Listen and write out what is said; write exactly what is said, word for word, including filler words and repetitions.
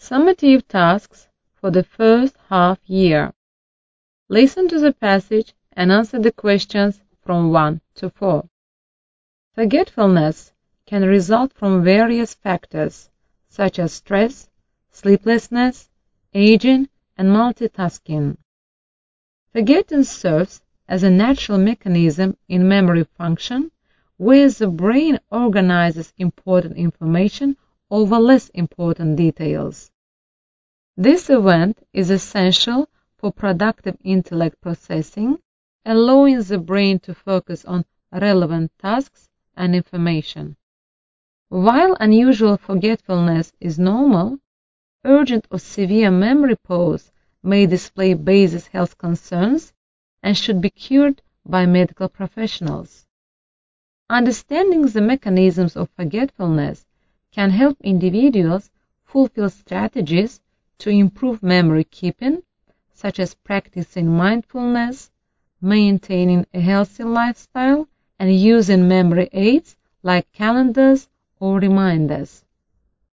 Summative tasks for the first half year. Listen to the passage and answer the questions from one to four. Forgetfulness can result from various factors such as stress, sleeplessness, aging, and multitasking. Forgetting serves as a natural mechanism in memory function where the brain organizes important information over less important details. This event is essential for productive intellect processing, allowing the brain to focus on relevant tasks and information. While unusual forgetfulness is normal, urgent or severe memory pause may display basic health concerns and should be cured by medical professionals. Understanding the mechanisms of forgetfulness can help individuals fulfill strategies to improve memory keeping, such as practicing mindfulness, maintaining a healthy lifestyle, and using memory aids like calendars or reminders.